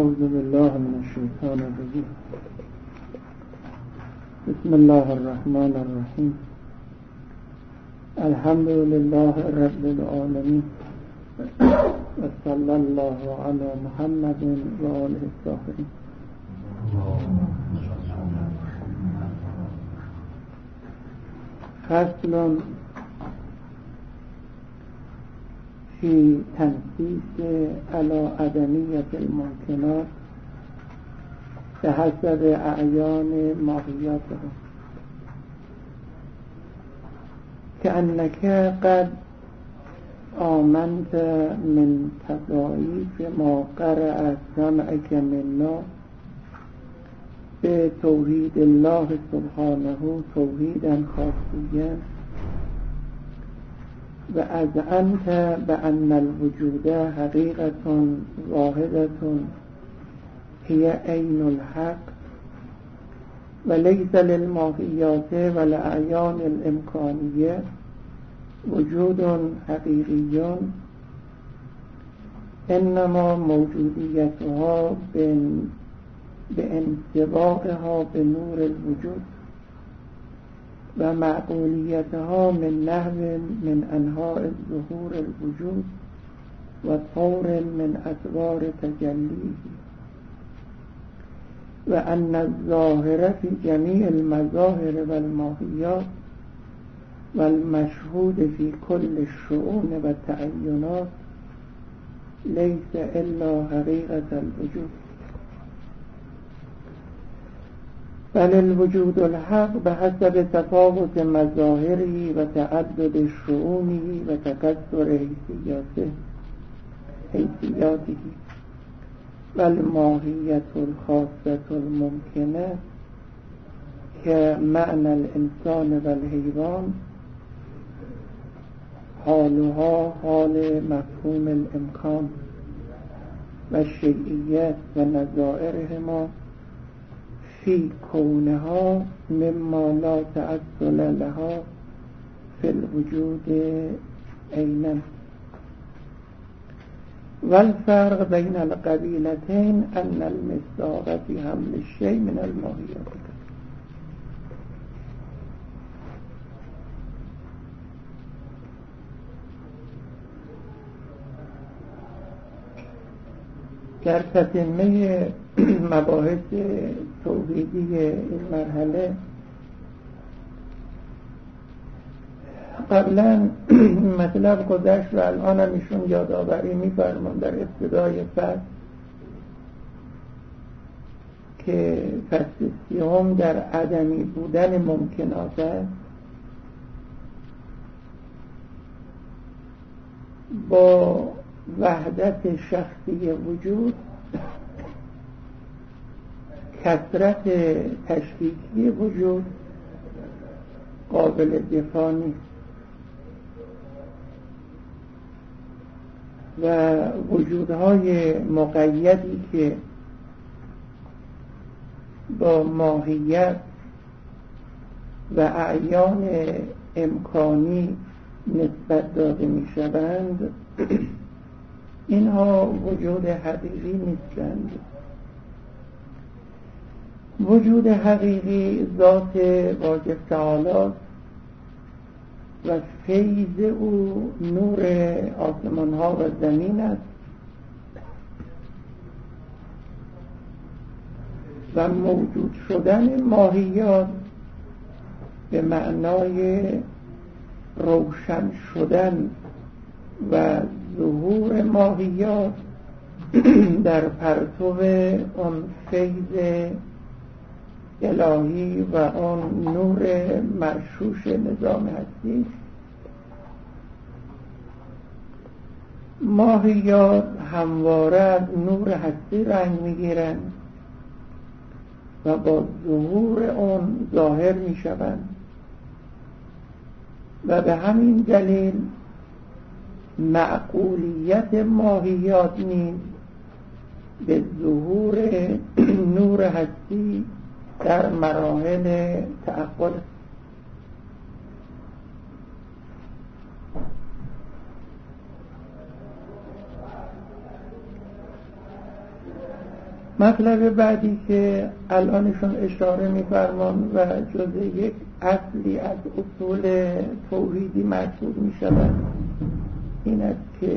أعوذ بالله من الشيطان الرجيم. بسم الله الرحمن الرحيم. الحمد لله رب العالمين، وصلى الله على محمد وآله الطاهرين. فصل في تنصیص على عدمیت الممکنات بحسب اعیان ماهیتها، كأنك قد آمنت من تضاعیف ما قرأ سمعك منا بتوحید الله سبحانه توحیدا خاصیا، و اذعنت بأن الوجود حقیقة واحدة هي عین الحق، وليس للماهیات والأعیان الامکانیه وجود حقیقی، انما موجودیتها بانطباقها بنور الوجود و معقولیتها من نحو من انواع ظهور الوجود و طور من اطوار تجلیه، و ان الظاهر في جميع المظاهر والماهیات والمشهود في كل الشؤون والتعینات ليس الا حقیقة الوجود، بل الوجود الحق بحسب تفاوت مظاهره و تعدد شؤونه و تکثر حیثیاته، والماهیت الخاصة الممکنه كمعنى الانسان والحیوان حالها حال مفهوم الامکان و شیعیت و نظائرهما فی کونها مما لا تأصل لها فی الوجود عینا، والفرق بین القبیلتین ان المصداق فی حمل الشیء من الماهیات. در تتمه مباحث توحیدی این مرحله قبلا مطلب گذشت و الان هم ایشون یادآوری می‌فرمایند در ابتدای فصل که فصل سیوم در عدمی بودن ممکنات است، با وحدت شخصی وجود کثرت تشکیکی وجود قابل دفاع نیست و وجودهای مقیدی که با ماهیت و اعیان امکانی نسبت داده می شوند اینها وجود حقیقی نیستند. وجود حقیقی ذات واجب تعالی و فیض او نور آسمان ها و زمین است و موجود شدن ماهیات به معنای روشن شدن و ظهور ماهیات در پرتو اون فیض الهی و اون نور مرشوش نظام هستی. ماهیات همواره از نور هستی رنگ میگیرند و با ظهور اون ظاهر میشوند و به همین دلیل معقولیت ماهیات نیز به ظهور نور هستی در مراحل تأخر. مطلب بعدی که الانشون اشاره می‌فرمان و جزء یک اصلی از اصول توحیدی محسوب می‌شود این است که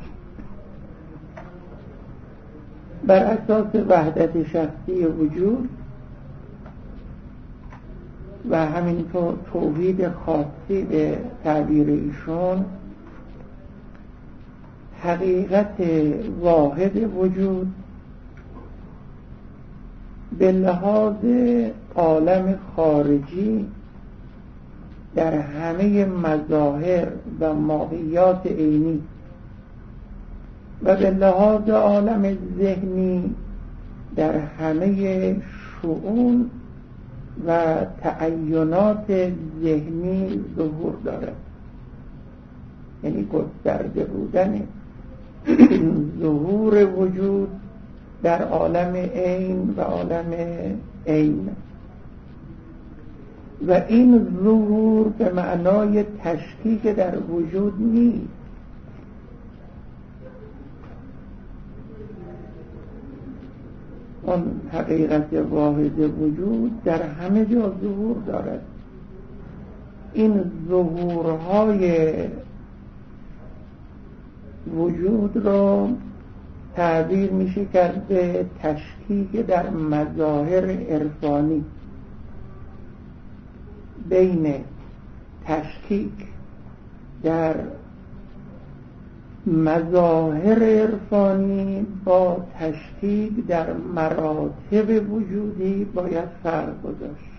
بر اساس وحدت شخصی وجود و همینطور توحید خاصی به تعبیر ایشون حقیقت واحد وجود به لحاظ عالم خارجی در همه مظاهر و ماهیات عینی و به لحاظ عالم ذهنی در همه شؤون و تعینات ذهنی ظهور دارد. یعنی گسترده بودن ظهور وجود در عالم عین و عالم عین و این ظهور به معنای تشکیک در وجود نیست، اون حقیقت واحد وجود در همه جا ظهور دارد. این ظهورهای وجود را تعبیر میشه کرد به تشکیک در مظاهر عرفانی. بین تشکیک در مظاهر عرفانی با تشکیک در مراتب وجودی باید فرق گذاشت.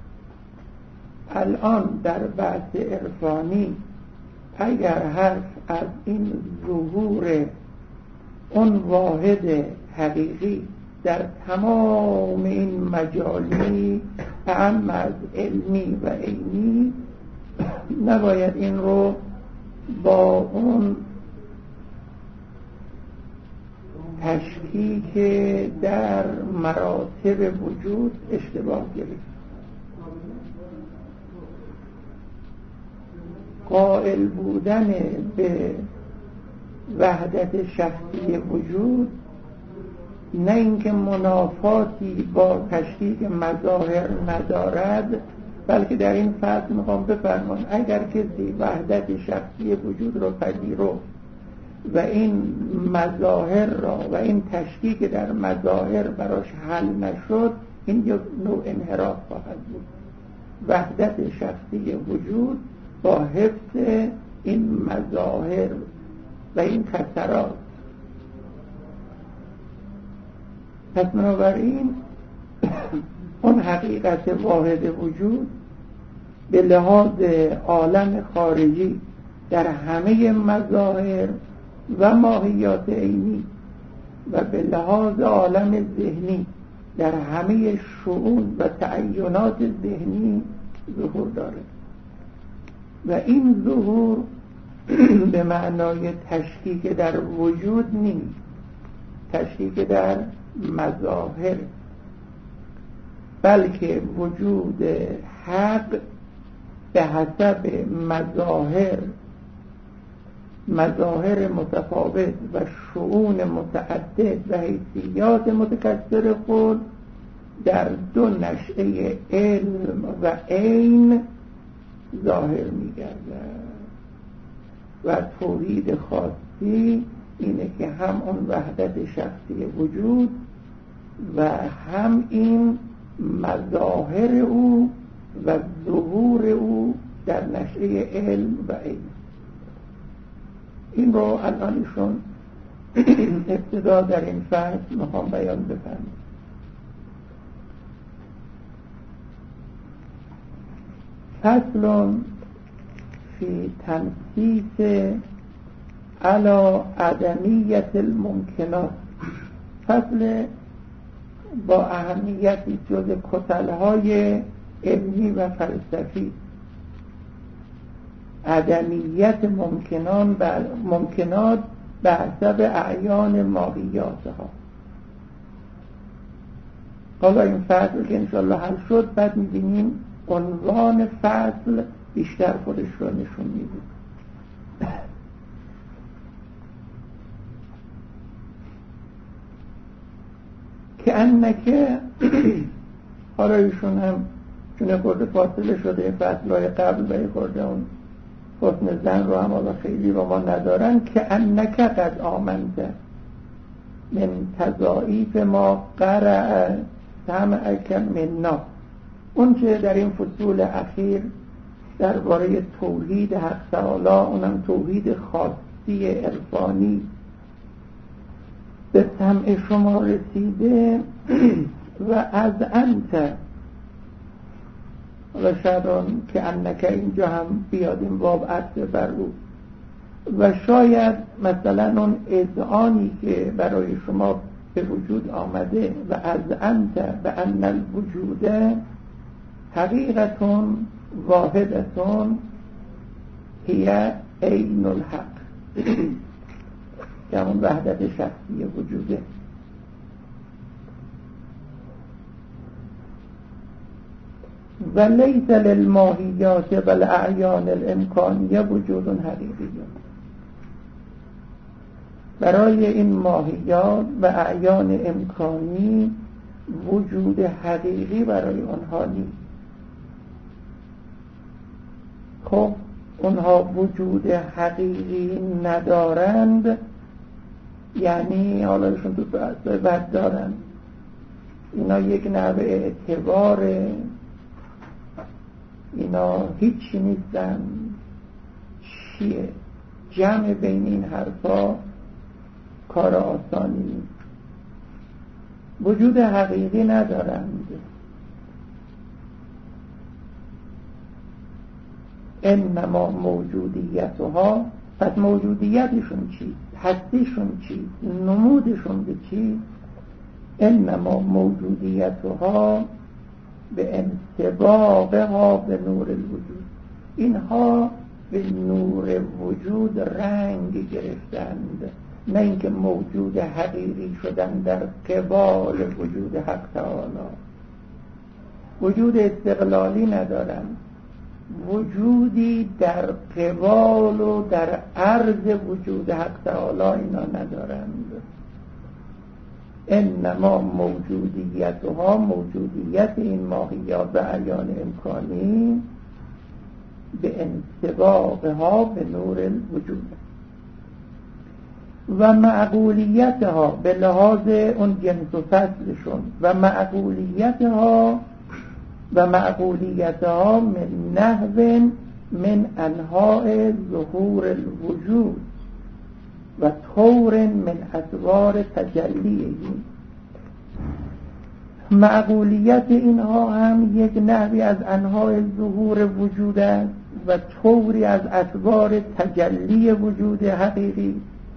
الان در بحث عرفانی اگر حرف از این ظهور اون واحد حقیقی در تمام این مجالی اعم از علمی و عینی، نباید این رو با اون تشکیک در مراتب وجود اشتباه گرفت. قائل بودن به وحدت شخصی وجود نه اینکه منافاتی با تشکیک مظاهر ندارد، بلکه در این فصل میخوام بفرمان اگر کسی وحدت شخصی وجود را پذیرفت و این مظاهر را و این تشکیک در مظاهر براش حل نشد، این یک نوع انحراف خواهد بود. وحدت شخصی وجود با حفظ این مظاهر و این کسرات. پس بنابراین اون حقیقت واحد وجود به لحاظ عالم خارجی در همه مظاهر و ماهیات عینی و به لحاظ عالم ذهنی در همه شؤون و تعینات ذهنی ظهور دارد و این ظهور به معنای تشکیک در وجود نیست، تشکیک در مظاهر، بلکه وجود حق به حسب مظاهر متفاوت و شؤون متعدد و حیثیات متکثر خود در دو نشأه علم و عین ظاهر می‌گردد و توحید خاصی اینه که هم اون وحدت شخصی وجود و هم این مظاهر او و ظهور او در نشأه علم و عین. این رو الانشون ابتدا در این فصل میخوام بیان بفرمایم. فصل فی تنصیص علی عدمیت الممکنات. فصل با اهمیتی جز کتلهای علمی و فلسفی. عدمیت ممکنات به حسب اعیان ماهیاتها. حالا این فصل که انشاءالله حل شد، بعد می‌بینیم عنوان فصل بیشتر خودش رو نشون میده. انکه حالا ایشون هم چون خورده فاصله شده فصلهای قبل و یه خورده اون حسن زن رو هم حالا خیلی با ما ندارن، که انکه قد آمنته من تضاعیف ما قرأ سمعک منا. اون که در این فصول اخیر درباره توحید حق تعالی، اونم توحید خاصی عرفانی، به سمع شما رسیده و از انت، و شاید که انکه اینجا هم بیاد این باب عطف بر او، و شاید مثلا اون اذعانی که برای شما به وجود آمده و از انت به ان الوجود حقیقتون واحدتون هی عین الحق، که اون وحدت شخصی وجوده. و لیس للماهیات و الاعیان الامکانیه وجود حقیقی. برای این ماهیات و اعیان امکانی وجود حقیقی برای آنها نیست. خب اونها وجود حقیقی ندارند، یعنی حالا ایشون تو بد دارند، اینا یک نوع اعتبار، اینا هیچی نیستن. چیه؟ جمع بین این حرفا کار آسانی نیست. وجود حقیقی ندارند. انما موجودیتها، پس موجودیتشون چیست؟ هستیشون چیست؟ نمودشون به چیست؟ انما موجودیتها به انطباقها به نور الوجود، اینها به نور وجود رنگ گرفتند، نه اینکه موجود حقیقی شدن در قبال وجود حق تعالی. وجود استقلالی ندارند، وجودی در قبال و در عرض وجود حق تعالی اینا ندارند. انما موجودیتها، موجودیت این ماهیات و اعیان امکانی به انطباقها به نور الوجود و معقولیتها به لحاظ اون جنس و فصلشون، و معقولیتها من نحو من انواع ظهور الوجود و طور من اطوار تجلیه. معقولیت اینها هم یک نحوی از انواع ظهور وجود است و طوری از اطوار تجلی وجود حقیقی.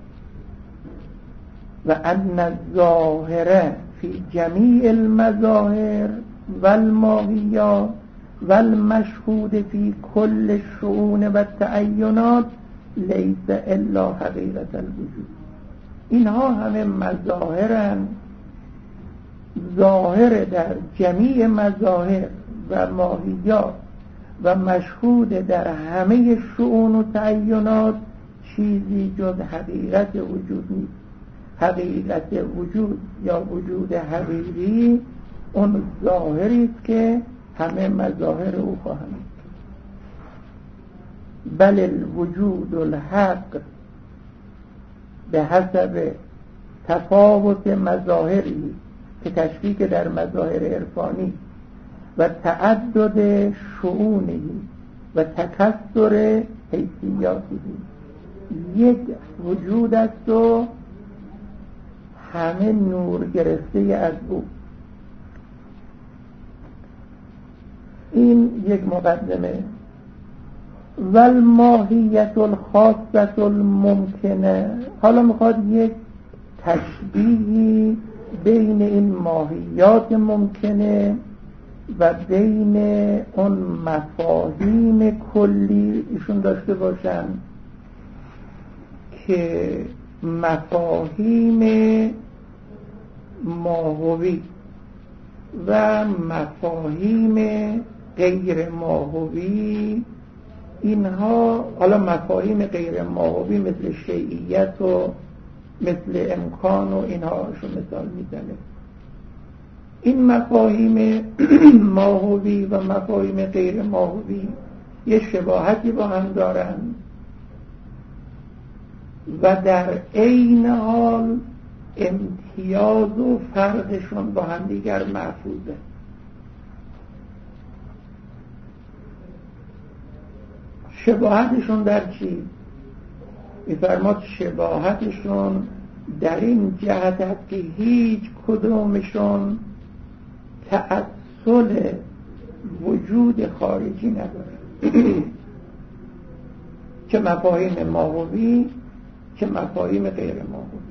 و ان الظاهر فی جمیع المظاهر والماهیات والمشهود فی کل الشؤون و التعینات لیس الا حقیقت الوجود. اینها همه مظاهرن، ظاهر در جمیع مظاهر و ماهیات و مشهود در همه شؤون و تعینات، چیزی جز حقیقت وجود نیست. حقیقت وجود یا وجود حقیقی اون ظاهری است که همه مظاهر او خواهند. بل الوجود الحق به حسب تفاوت مظاهری که تشبیه در مظاهر عرفانی و تعدد شؤونی و تکثر حیثیاتی، یک وجود است و همه نور گرفته از او. این یک مقدمه. والماهیت الخاصة الممکنه، حالا میخواد یک تشبیهی بین این ماهیات ممکنه و بین اون مفاهیم کلی ایشون داشته باشن که مفاهیم ماهوی و مفاهیم غیر ماهوی. اینها حالا مفاهیم غیر ماهوی مثل شیعیت و مثل امکان و اینها شو مثال میزنه. این مفاهیم ماهوی و مفاهیم غیر ماهوی یه شباهتی با هم دارن و در عین حال امتیاز و فرقشون با هم دیگر محفوظه. شباهتشون در چی؟ می‌فرماد شباهتشون در این جهت است که هیچ کدومشون تأصل وجود خارجی نداره چه مفاهیم ماهوی چه مفاهیم غیر ماهوی.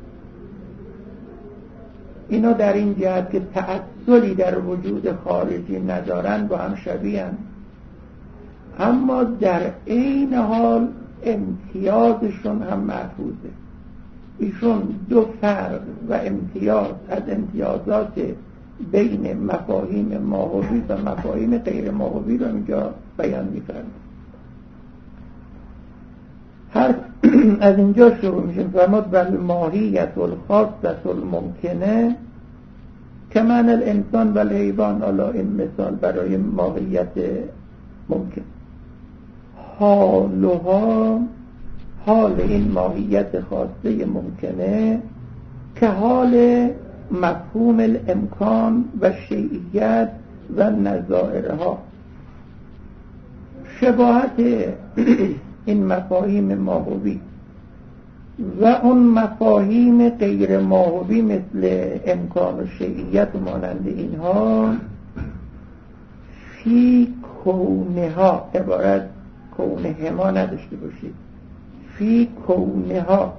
اینا در این جهت که تأصلی در وجود خارجی ندارن با هم شبیه‌اند، اما در عین حال امتیازشون هم محفوظه. ایشون دو فرق و امتیاز از امتیازات بین مفاهیم ماهوی و مفاهیم غیر ماهوی رو اینجا بیان می‌فرمایند. هر از اینجا شروع میشه. فرمود بل ماهیت الخاصة الممکنه کمن الانسان و الحیوان. حالا این مثال برای ماهیت ممکن. حال این ماهیت خاصه ممکنه که حال مفهوم الامکان و شیعیت و نظائرها. شباهت این مفاهیم ماهوی و اون مفاهیم غیر ماهوی مثل امکان و شیعیت و مانند اینها فی کونها، عبارت کونهما نداشته باشید، فی کونها.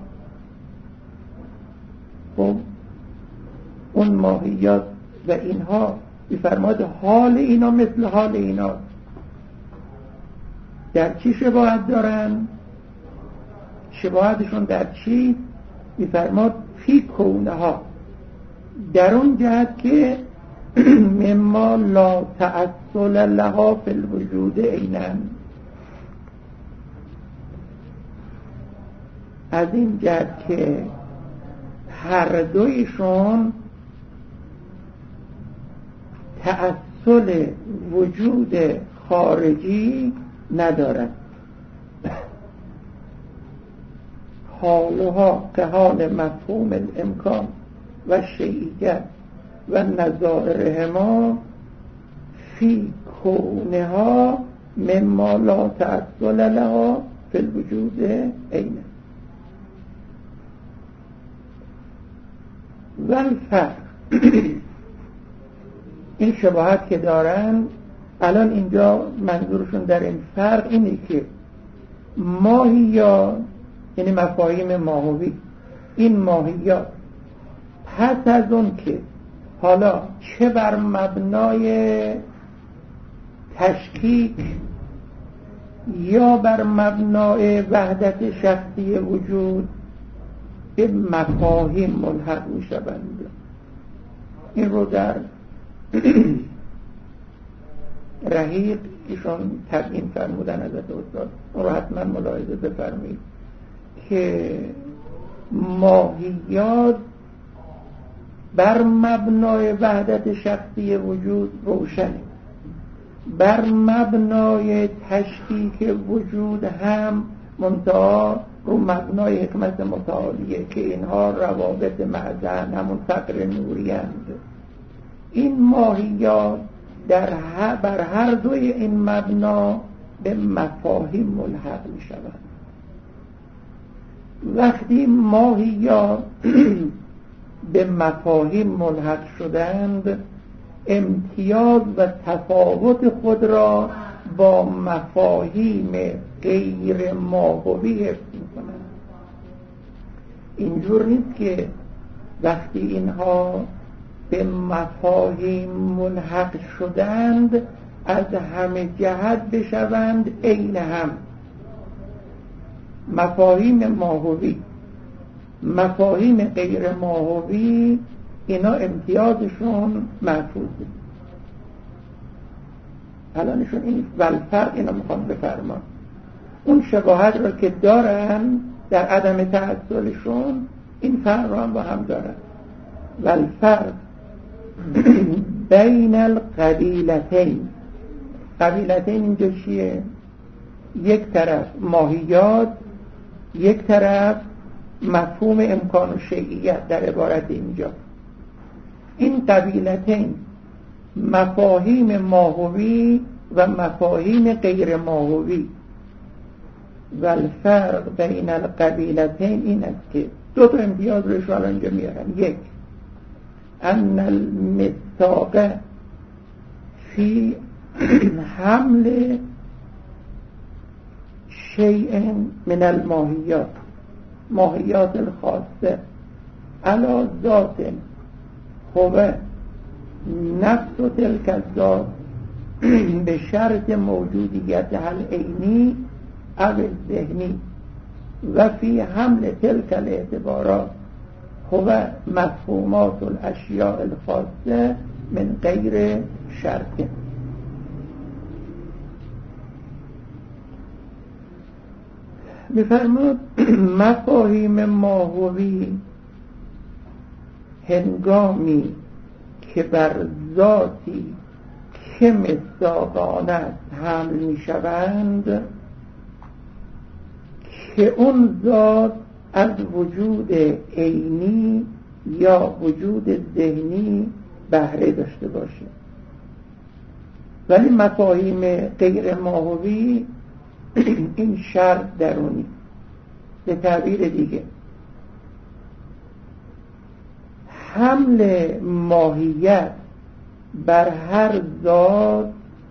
خب اون ماهیات و اینها بفرماد حال اینا مثل حال اینا. در چی شباهت دارن؟ شباهتشون در چی؟ بفرماد فی کونها، در اون جهت که مما لا تأصل لها فی الوجود عیناً، از این جهت که هر دویشون تأصل وجود خارجی ندارد. حالها که حال مفهوم الامکان و شیعیت و نظائرهما فی کونها مما لا تأصل لها فی الوجود عینه. و الفرق این شباهت که دارن الان اینجا منظورشون در این فرق اینه که ماهیات یعنی مفاهیم ماهوی، این ماهیات پس از اون که حالا چه بر مبنای تشکیک یا بر مبنای وحدت شخصی وجود به مفاهیم ملحق می شوند. این رو در رحیق ایشان تبیین فرمودن حضرت استاد، اون رو حتما ملاحظه بفرمایید که ماهیات بر مبنای وحدت شخصی وجود روشنه، بر مبنای تشکیک وجود هم منتها رو مبنای حکمت متعالیه که اینها روابط معدن همون فقر نوری هست. این ماهیات بر هر دوی این مبنا به مفاهیم ملحق می شوند. وقتی ماهیات به مفاهیم ملحق شدند امتیاز و تفاوت خود را با مفاهیم غیر ماهوی حفظ می‌کنند. اینجور نیست که وقتی اینها به مفاهیم ملحق شدند از همه جهت بشوند عین هم. مفاهیم ماهوی، مفاهیم غیر ماهوی، اینا امتیازشون محفوظه. الانشون این والفرق اینا میخوام بفرمان. اون شباهت را که دارن در عدم تعصلشون این فرق را هم با هم دارن. والفرق بین القبیلتین. قبیلتین اینجا چیه؟ یک طرف ماهیات، یک طرف مفهوم امکان و شیعیت در عبارت اینجا. این قبیلتین مفاهیم ماهوی و مفاهیم غیر ماهوی. و الفرق بین القبیلتین این است که دو تا امتیاز رو شما اینجا میارن. یک، ان المثاق فی حمل شیء من الماهیات، ماهیات الخاصه علی ذات هو نفس تلك الذات به شرط موجودیت العینی او الذهنی و فی حمل تلك الاعتبارات هو مفهومات الاشیاء الخاصه من غیر شرط. می‌فرمود مفاهیم ماهوی هنگامی که بر ذاتی که مصداقانه است حمل می‌شوند که اون ذات از وجود عینی یا وجود ذهنی بهره داشته باشه. ولی مفاهیم غیر ماهوی این شرط درونی. به تعبیر دیگه حمل ماهیت بر هر ذات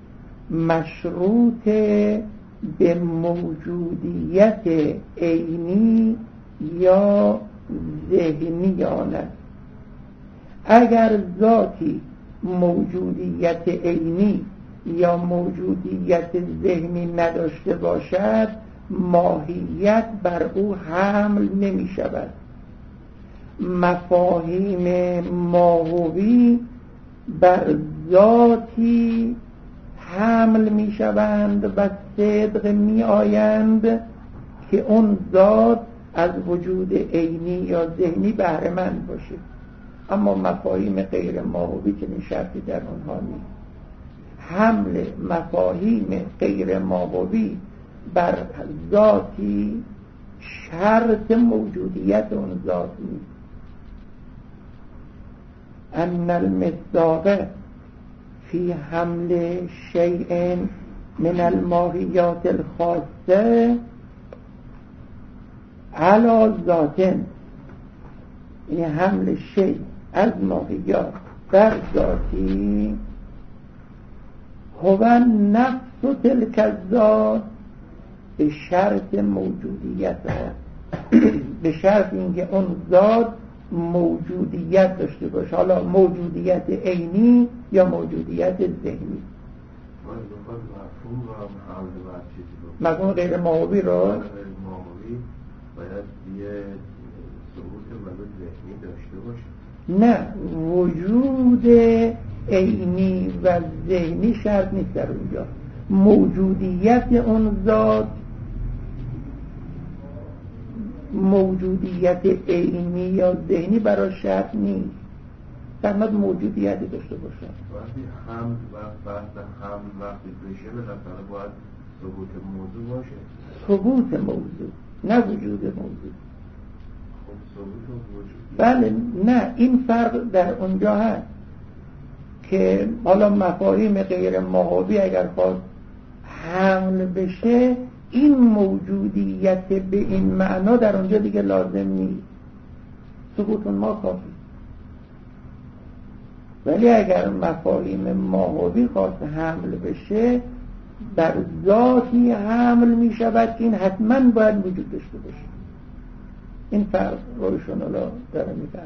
مشروط به موجودیت عینی یا ذهنی آن است. اگر ذاتی موجودیت عینی یا موجودیت ذهنی نداشته باشد ماهیت بر او حمل نمی شود. مفاهیم ماهوی بر ذاتی حمل می شوند و صدق می آیند که اون ذات از وجود عینی یا ذهنی بهره مند باشه. اما مفاهیم غیر ماهوی چنین شرطی در اونها نیست. حمل مفاهیم غیر ماهوی بر ذاتی شرط موجودیت اون ذات نیست. ان المصداق فی حمل شیء من الماهیات الخاصه علی ذات، یعنی حمل شیء از ماهیات بر ذاتی هو نفس تلک الذات به شرط موجودیت به شرط اینکه اون ذات موجودیت داشته باشه، حالا موجودیت عینی یا موجودیت ذهنی. مفهوم غیر ماهوی رو باید یه ثبوت مدود ذهنی داشته باشه. نه، وجود عینی و ذهنی شرط نیست در اونجا. موجودیت اون ذات، موجودیت عینی یا ذهنی برای شرط نیست. فقط موجودیتی داشته باشه. وقتی حمل و بحث حمل وقتی بشه بالاخره باید ثبوت موضوع باشه. ثبوت موضوع نه وجود موضوع. خب ثبوت وجود. بله، نه، این فرق در اونجا هست که حالا مفاهیم غیر ماهوی اگر خواست حمل بشه این موجودیت به این معنا در اونجا دیگه لازم نیست، ثبوت ما کافی. ولی اگر مفاهیم ماهوی خواست حمل بشه در ذاتی حمل می شود که این حتما باید وجود داشته باشه. این فرق روشون الله داره میزنه.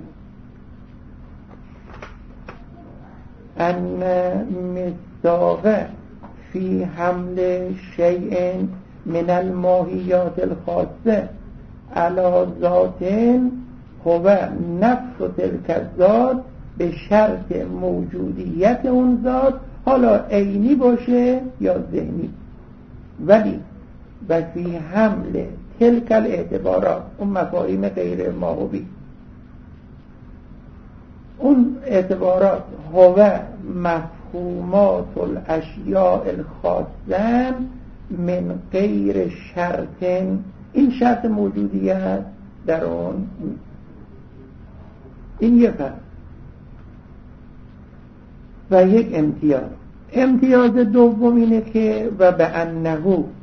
ان مصداق فی حمل شیء من الماهیات الخاصه علی ذات هو نفس تلک الذات به شرط موجودیت اون ذات، حالا عینی باشه یا ذهنی. ولی و فی حمل تلک الاعتبارات، اون مفاهیم غیر ماهوی، اون اعتبارات هو مفهومات الاشیاء الخاصه من غیر شرط، این شرط موجودیت در اون این یه فرق و یک امتیاز دوم اینه که و به انه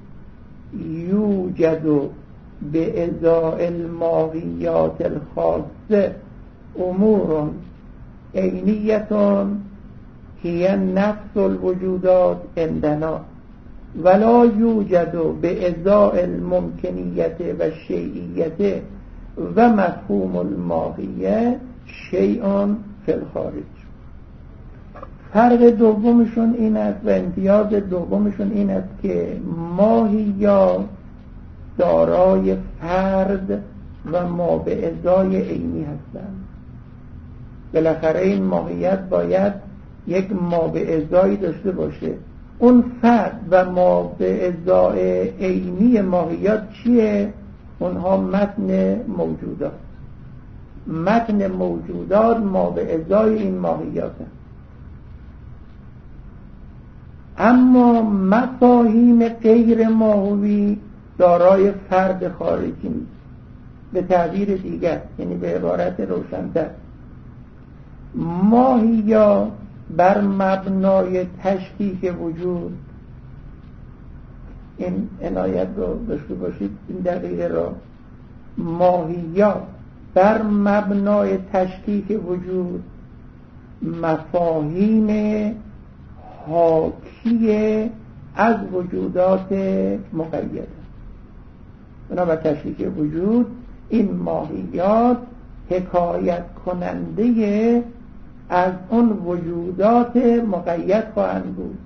یوجد به ازاء الماهیات الخاصه امور عینیتون هی نفس الوجودات عندنا ولا یوجد به ازاء الممکنیت و شیعیت و مفهوم الماهیه شیء فی الخارج. فرق دومشون این است و امتیاز دومشون این است که ماهیات دارای فرد و ما به ازای عینی هستند. بالاخره این ماهیت باید یک ما به ازایی داشته باشه. اون فرد و ما به ازای عینی ماهیات چیه؟ اونها متن موجودات ما به ازای این ماهیات هست. اما مفاهیم غیر ماهوی دارای فرد خارجی نیست. به تعبیر دیگر، یعنی به عبارت روشن‌تر، ماهیات بر مبنای تشکیک وجود، این عنایت رو داشته باشید این دقیقه را، ماهیات بر مبنای تشکیک وجود مفاهیم حاکی از وجودات مقیده. بنابر تشکیک وجود این ماهیات حکایت کننده از اون وجودات مقید خواهند بود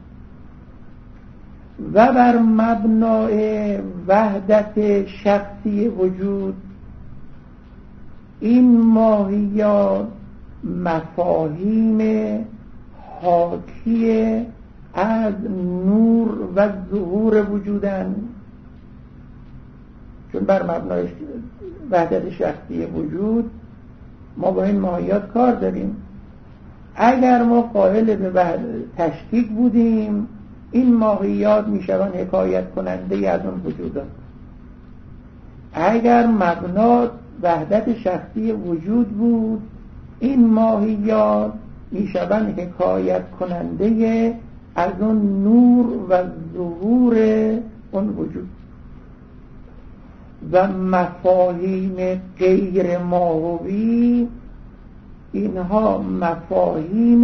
و بر مبنای وحدت شخصی وجود این ماهیات مفاهیم حاکی از نور و ظهور وجودن، چون بر مبنای وحدت شخصی وجود ما با این ماهیات کار داریم. اگر ما قائل به تشکیک بودیم این ماهیات میشوند حکایت کننده از اون وجودات. اگر مبنا وحدت شخصی وجود بود این ماهیات میشوند حکایت کننده از اون نور و ظهور اون وجود. و مفاهیم غیر ماهوی اینها مفاهیم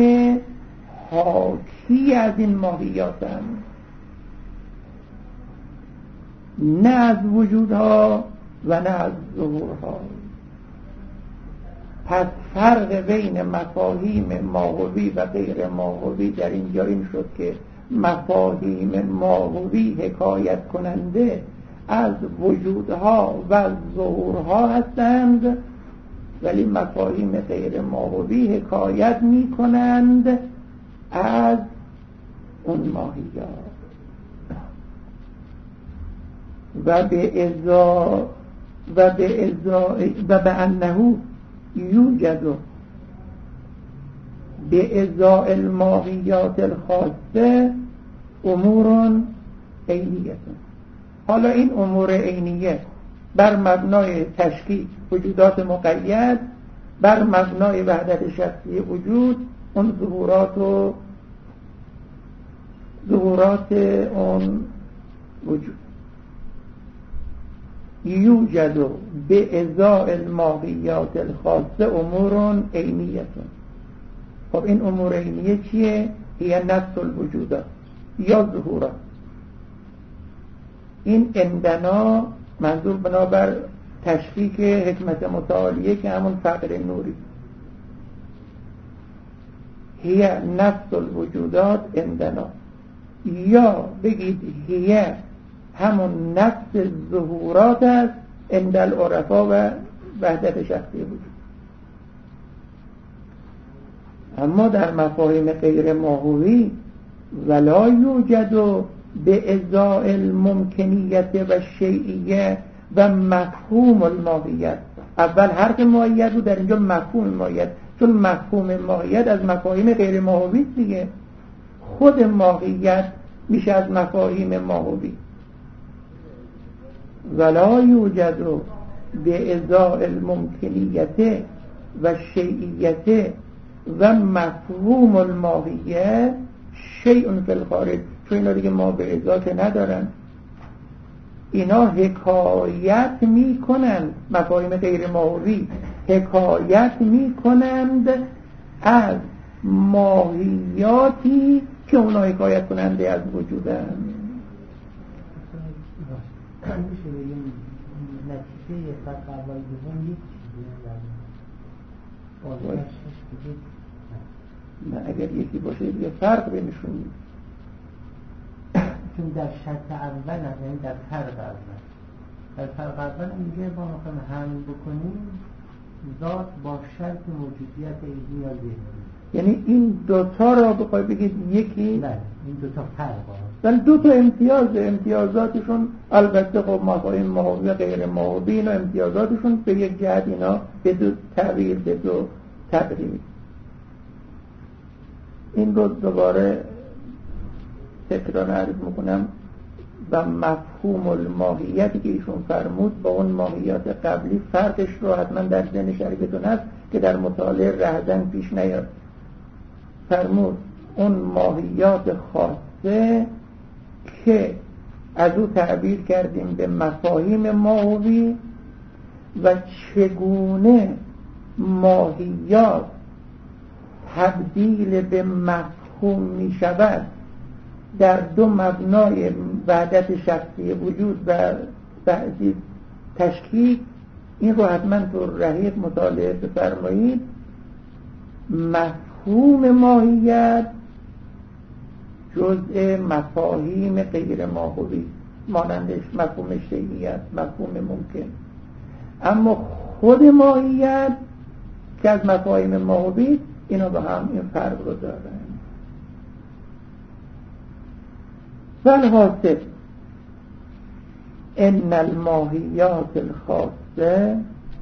حاکی از این ماهیاتند، نه از وجودها و نه از ظهورها. پس فرق بین مفاهیم ماهوی و غیر ماهوی در اینجا این شد که مفاهیم ماهوی حکایت کننده از وجودها و ظهورها هستند، ولی مفاهیم غیر ماهوی حکایت می کنند از اون ماهیات. و به انه یوجد به ازاء الماهیات الخاصه امور عینیه. حالا این امور عینیه بر مبنای تشکیل وجودات مقید، بر مبنای وحدت شخصی وجود، اون ظهورات اون وجود. یوجد به ازاء الماهیات الخاصه امور عینیه. خب این امور عینیه چیه؟ هی نفس الوجودات یا ظهورات. این عندنا منظور بنابر تشکیک حکمت متعالیه که همون فقر نوری، هی نفس الوجودات عندنا، یا بگید هی همون نفس ظهورات است عند العرفا و وحدت شخصی وجود. اما در مفاهیم غیر ماهوی ولا یوجد به ازاء الممکنیت و شیعیه و مفهوم الماهیت. اول حرف ماهیت رو در اینجا مفهوم ماهیت، چون مفهوم ماهیت از مفاهیم غیر ماهوی دیگه، خود ماهیت میشه از مفاهیم ماهوی. ولا یوجد به ازاء الممکنیت و شیعیت و مفهوم الماهیت شیء فی الخارج. چون اینا دیگه ما به ازاء ندارن، اینا حکایت میکنند، مفاهیم غیر ماهوی حکایت میکنند از ماهیاتی که اونا حکایت کننده از وجودند. میشه بگیم نتیجه فرق اول دوم یک چیزیه؟ نه اگر یکی باشه دیگه فرق بینشون نیست. چون در شرط اول یعنی در فرق اول میگه ما میخوایم حمل بکنیم ذات با شرط موجودیت عینی یا ذهنی. یعنی این دوتا را بخوای بگید یکی؟ نه این دوتا فرق هست، ولی دوتا امتیازاتشون البته خب مفاهیم ماهوی غیر ماهوی اینا امتیازاتشون به یک جهت اینا به دو تغییر به دو تقریب. این رو دوباره تکرار عرض میکنم و مفهوم الماهیتی که ایشون فرمود با اون ماهیات قبلی فرقش رو حتما در ذهن شریفتون هست که در مطالعه رهزن پیش نیاد. فرمود اون ماهیات خاصه که از او تعبیر کردیم به مفاهیم ماهوی و چگونه ماهیات تبدیل به مفهوم می شود در دو مبنای وحدت شخصی وجود و بعضی تشکیک. این رو حتما تو رحیق مطالعه بفرمایید. مفهوم ماهیت جزء مفاهیم غیر ماهوی مانندش مفهوم شیعیت، مفهوم ممکن، اما خود ماهیت که از مفاهیم ماهوی اینا با هم این فرق رو دارن. والحاصل ان الماهیات الخاصه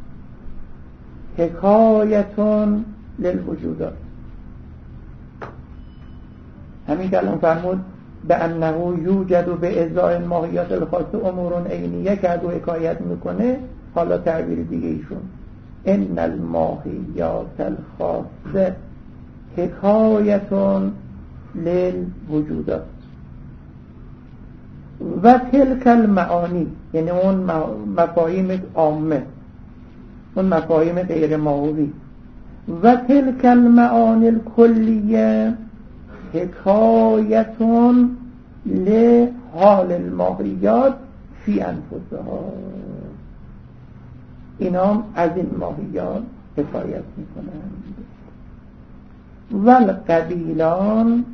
حکایتون للوجودات. همین که الان فرمود به انه یوجد به ازای الماهیات الخاصه امور عینیه که از او حکایت میکنه. حالا تعبیر دیگه ایشون ان الماهیات الخاصه حکایتون للوجودات و تلک المعانی، یعنی اون مفاهیم عامه، اون مفاهیم غیر ماهوی، و تلک المعانی الکلیه حکایتون لحال الماهیات فی انفسها. اینا از این ماهیات حکایت میکنند. والقبیلان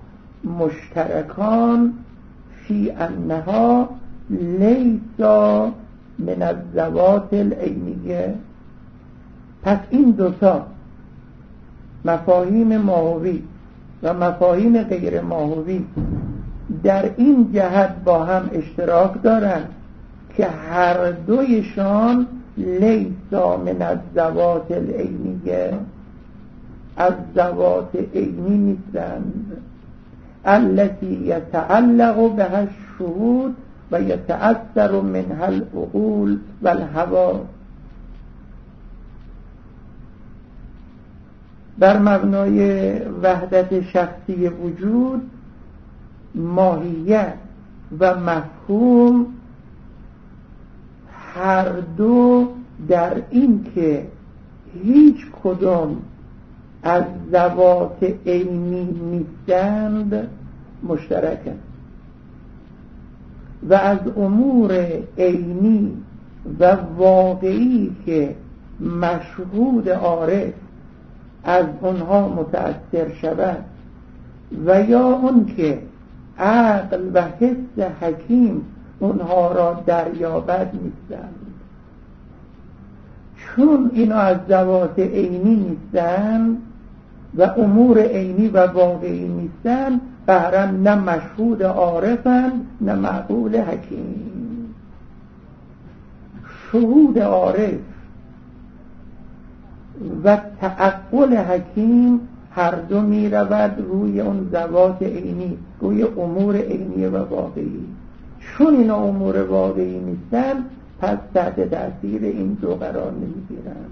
مشترکان فی انها لیسا من الذوات العینیه. پس این دوتا مفاهیم ماهوی و مفاهیم غیر ماهوی در این جهت با هم اشتراک دارند که هر دویشان لیسا من الذوات العینیه، از ذوات عینی نیستند، التي يتعلق بها الشهود و يتأثر منها العقول و الهوا. بر مبنای وحدت شخصی وجود ماهیت و مفهوم هر دو در این که هیچ کدام از ذوات عینی نیستند مشترکند و از امور عینی و واقعی که مشهود عارف از اونها متأثر شود و یا اون که عقل و حس حکیم اونها را دریابد نیستند. چون اینا از ذوات عینی نیستند و امور عینی و واقعی نیستند، بهرم نه مشهود عارفند نه معقول حکیم. شهود عارف و تعقل حکیم هر دو می رود روی اون ذوات عینی، روی امور عینی و واقعی. چون اینا امور واقعی نیستن پس تحت تأثیر این دو قرار نمیگیرن.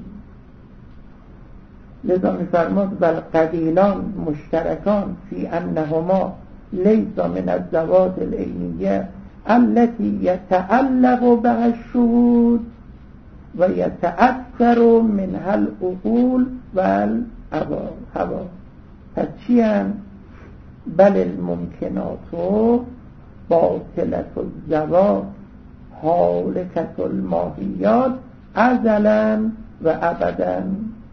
لذا می‌فرماد والقبیلان مشترکان فی انهما لیس من الذوات العینیه التي يتعلق بها الشهود و یتأثر منها العقول و الهوا. پس چی هم؟ بل الممکنات باطلة الذوات حالکة الماهیات ازلا و ابدا.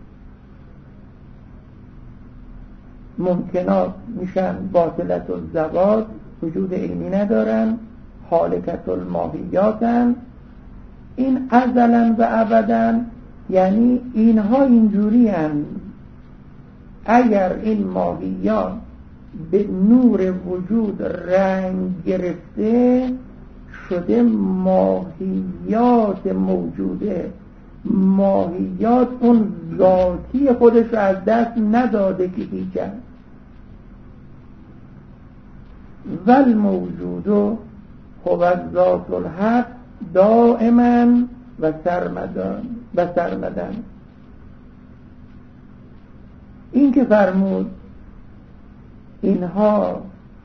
ممکنات میشن باطلة الذوات، وجود عینی ندارن، حالکة الماهیاتن. این ازلا و ابدا یعنی اینها اینجوری هن. اگر این ماهیات به نور وجود رنگ گرفته شده ماهیات موجوده، ماهیات اون ذاتی خودش رو از دست نداده که هیچ هست. والموجود هو الذات الحق دائما و سرمدن. این که فرمود اینها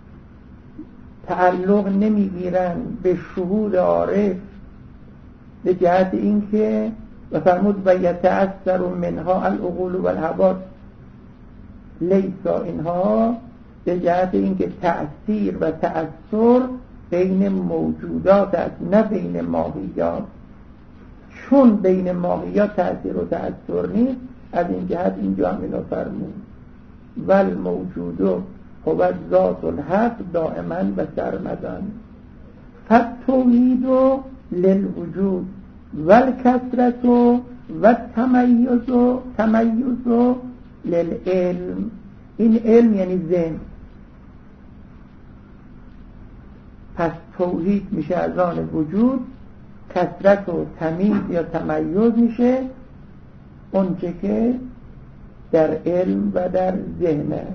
تعلق نمیگیرن به شهود عارف به جهت اینکه و فرمود و یتأثر منها العقول و الهوا، لیسا اینها به جهت اینکه تأثیر و تأثر بین موجودات است نه بین ماهیات. چون بین ماهیات تأثیر و تأثر نیست، از این جهت اینجا هم اینو فرمود والموجود هو الذات الحق دائما و سرمدن. فالتوحید للوجود والکثرت و تمیز للعلم. این علم یعنی ذهن. پس توحید میشه از آن وجود، کثرت و تمیز یا تمیز میشه اونچه که در علم و در ذهنه.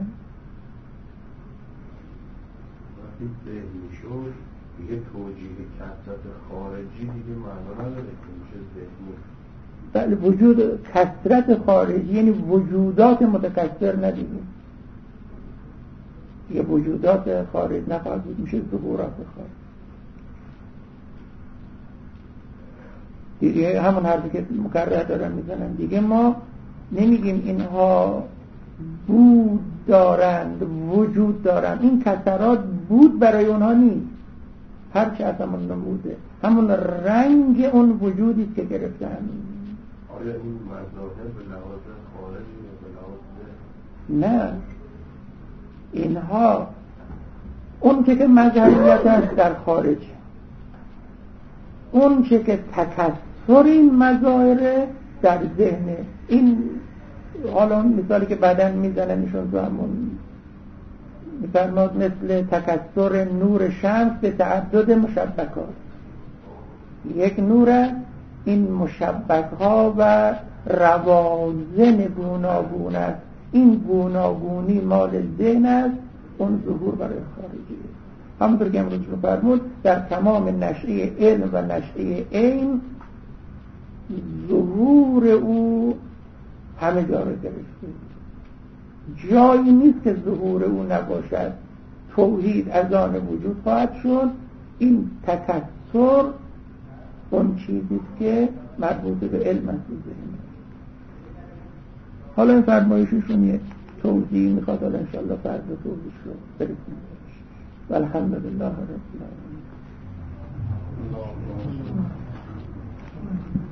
وقتی ذهن میشود دیگه توجیه کثرت خارجی دیگه معنا نداره که میشه ذهنی. بله، وجود کثرت خارجی یعنی وجودات متکثر ندیدیم، یه وجودات خارج نخواهد بود، میشه ظهورات خارج. دیگه همون حرفی که مکرر دارن میزنن دیگه، ما نمیگیم اینها بود دارند وجود دارند. این کثرات بود برای اونها نیست، هرچه از همون نموده همون رنگ اون وجودی که گرفتن. آیا این مظاهر به لحاظ خارجی یا به لحاظ نه، اینها اون که مظهریت است در خارج، اون که تکثر این مظاهر در ذهن. این حالا مثالی که بعداً میزنن ایشون تو همون میفرماد مثل تکثر نور شمس به تعدد مشبکات. یک نور، این مشبکها و روازن گوناگون است. این گوناگونی مال ذهن است، اون ظهور برای خارجی. همونطور که امروز رو فرمود در تمام نشئه علم و نشئه عین ظهور او همه جا رو گرفته. جایی نیست که ظهور او نباشد. توحید از آن وجود خواهد شد. این تکثر اون چیزی که مربوط به علم است. حالا این فرمایششون یک توضیح میخواد، حالا انشاءالله فرض توضیح رو برسیم. والحمدلله رب العالمین.